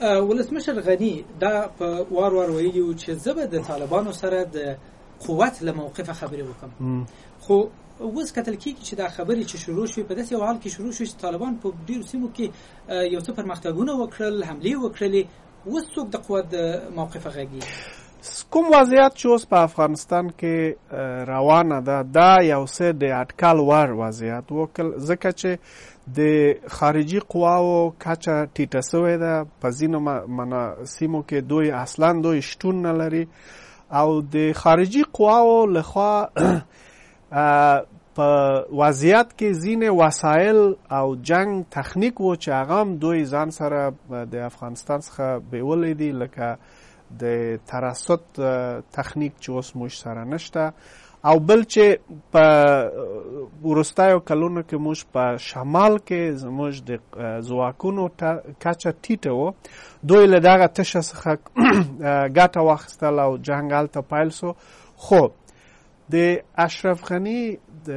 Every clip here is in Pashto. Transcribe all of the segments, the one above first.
ولسمشر غني دا په وار ویلی و چې زه به د طالبانو سره د قوت له موقفه خبرې وکم، خو اوس کتل کېږي چې دا خبرې چې شروع شوې په داسې یو حال کې شروع شوې چې طالبان په ډېرو سیمو کې یو څه پرمختګونه وکړل، حملې وکړلې، اوس څوک د قوت د موقفه غږیږي؟ کوم وضعیت چې اوس په افغانستان کې روانه ده دا یو څه د اټکل وړ وضعیت وکړ، ځکه چې د خارجي قواو کچه ټیټه سوې ده په ځینو سیمو کې دوی اصلا دوی شتون نه لري او د خارجي قواو لخوا په وضعیت کې ځینې وسایل او جنگ تخنیک و چې هغه هم دوی ځان سره د افغانستان څخه بیولې دي، لکه د ترصد تخنیک چې اوس موږ سره نشته، او بل چې په وروستیو کلونو کې موږ په شمال کې زموږ د ځواکونو کچه ټیټه و، دوی له دغه تشه څخه ګټه واخیستل او جنګ هلته پیل سو. خو د اشرف غني د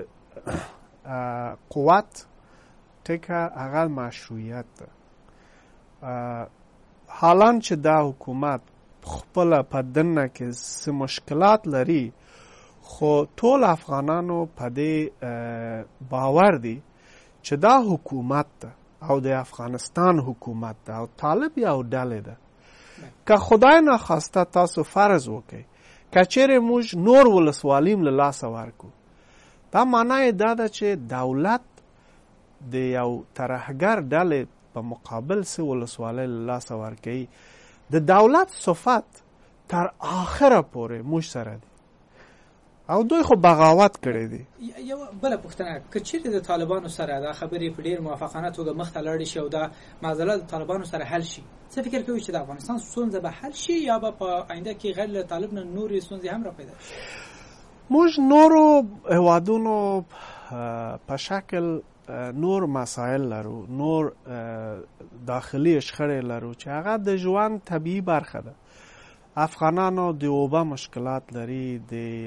قوت ټکه هغه مشروعیت ده. حالان چې دا حکومت خپل په دننه کې څه مشکلات لري، خو ټول افغانانو په دې باور دي چې دا حکومت ده او د افغانستان حکومت ده او طالب یو ډلې ده. که خدای ناخواسته تاسو فرض وکړئ که چیرې موږ نور ولسوالیم له لاسه ورکو، دا معنی دا ده چې دولت د یو ترهګر ډلې په مقابل څه ولسوالۍ له لاسه ورکوي، د دولت صفت تر آخره پورې موږ سره دي او دوی خو بغاوت کړی دي. یو بله پوښتنه، که چیرې د طالبانو سره دا خبرې په ډېر موافقانه توګه مخته لاړې شي او دا معضله د طالبانو سره حل شي، څه فکر کوي چې د افغانستان ستونزه به حل شي یا به په آینده کې غیر له طالب نه نورې ستونزې هم را پیدا شي؟ موږ نورو هیوادونو په شکل نور مسائل لرو، نور داخلي شخړې لرو چې هغه د ژوند طبیعي برخه ده. افغانانو د اوبه مشکلات لري،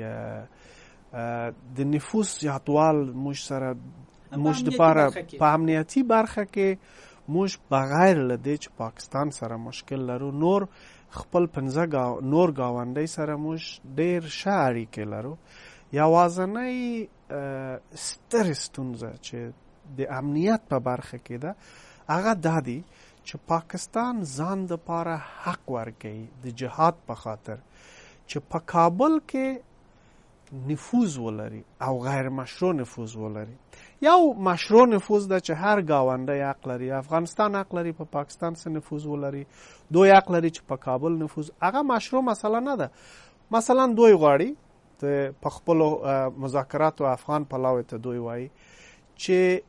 د نفوس زیاتوال موږ سره موږ دپاره په امنیتي برخه کې موږ بغیر له دې چې پاکستان سره مشکل لرو، نور خپل 15 نور ګاونډۍ سره موږ ډېر ښه اړیکې لرو. یوازنۍ ستره ستونزه چې د امنیت په برخه کې ده هغه دا دی چې پاکستان ځان دپاره حق ورکوي د جهاد په خاطر چې په کابل کې نفوذ ولري او غیر مشروع نفوذ ولري. یو مشروع نفوذ ده چې هر ګاونډی حق لري، افغانستان حق لري په پاکستان څخه نفوذ ولري، دوی حق لري چې په کابل نفوذ، هغه مشروع مسله نه ده. مثلا دوی غواړي په خپلو مذاکراتو افغان پلاوي ته دوی وایي چې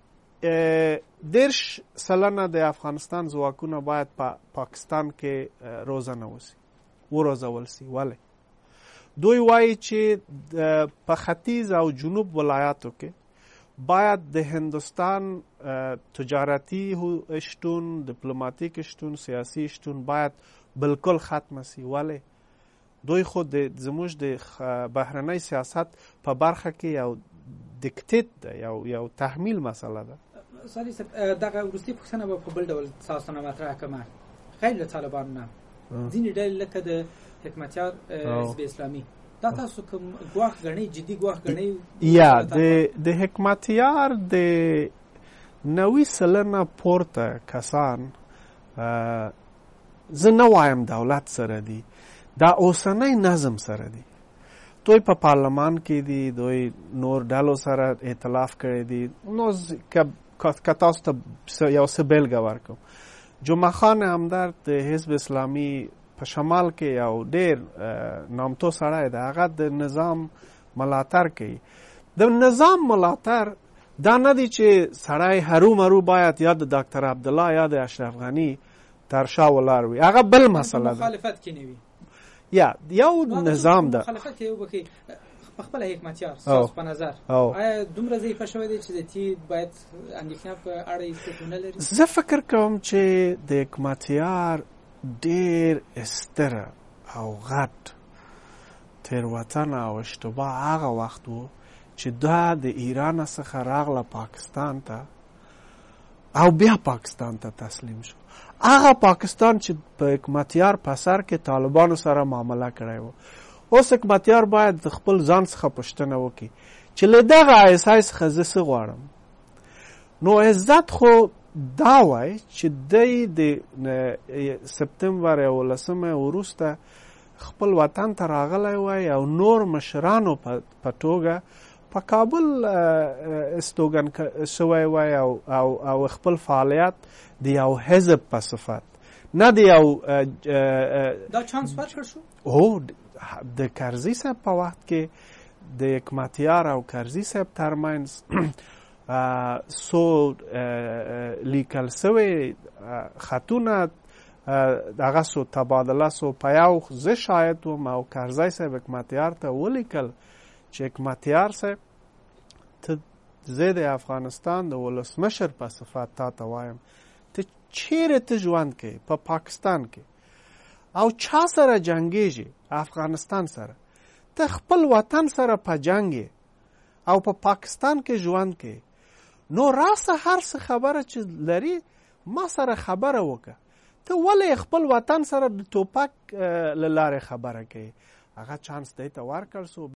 10% د افغانستان ځواکونه باید په پاکستان کې روزنه وسی وروزول سي. ولې دوی وایي چې په ختیځ او جنوب ولایاتو کې باید د هندوستان تجارتی شتون، دیپلوماتیک شتون، سیاسی شتون باید بالکل ختم سي. ولې دوی خود زموږ د بهرنۍ سیاست په برخه کې یو دیکتیت ده، یو تحمیل مسله ده. سالي صاحب دغه وروستي پوښتنه به په بل ډول تاسو نه مطرح کوم، غیر له طالبان نه ځینې ډلې لکه د حکمتیار حزب اسلامي، دا تاسو کوم ګواښ ګڼئ، جدي ګواښ ګڼئ؟ یا د حکمتیار د 90% پورته کسان زه نه وایم دولت سره دي، دا اوسنی نظم سره دي. دوی په پارلمان کې دي، دوی نور ډلو سره ائتلاف کړی دي. نو که تاسو ته یو څه بیلګه ورکړم، جمعه خان همدرد د حزب اسلامي په شمال کې یو ډېر نامتو سړی دی، هغه د نظام ملاتړ کوي. د نظام ملاتړ دا نه دی چې سړی هرومرو باید یا د ډاکټر عبدالله یا د اشرف غني تر شا ولاړ وي، هغه بل مسله ده. مخالفت کې نه وي، یا یو نظام ده. مخالفت کې وبکي خپل حکمتیار تاسو په نظر آیا دومره ضعیفه شوی دی چې د تی باید اندېښنه په اړه هیڅ نه لري؟ زه فکر کوم چې د حکمتیار ډېر استره او غټ تیروتنه او اشتباه هغه وخت و چې دا د ایران څخه راغله پاکستان ته او بیا پاکستان ته تسلیم شو. هغه پاکستان چې په حکمتیار په سر کې طالبانو سره معامله کړی و. اوس حکمتیار باید د خپل ځان څخه پوښتنه وکړي چې له دغه ISI څخه زه څه غواړم. نو عزت خو دا وای چې دی د سپتمبر 11 وروسته خپل وطن ته راغلی وای او نور مشرانو په توګه په کابل استوګن شوی وای او خپل فعالیت د یو حزب په صفت نه د یو دا چانس ورکړ شو. هو د کرزي صاحب په وخت کې د حکمتیار او کرزي صاحب ترمنځ سو لیکل سوی خطونه دغه سو تبادله سو په یو زه شاید وم او کرزي صاحب حکمتیار ته ولیکل چې حکمتیار صاحب ته زه د افغانستان د ولسمشر په صفت تا ته وایم ته چیرې ته ژوند کوې په پاکستان کې او چا سره جنګېږي افغانستان سره، ته خپل وطن سره په جنګ او په پاکستان کې ژوند کوې. نو راسه هر څه خبره چې لري ما سره خبره وکړه. ته ولې خپل وطن سره د ټوپک له لارې خبره کوې؟ هغه چانس دی ته ورکړ سو.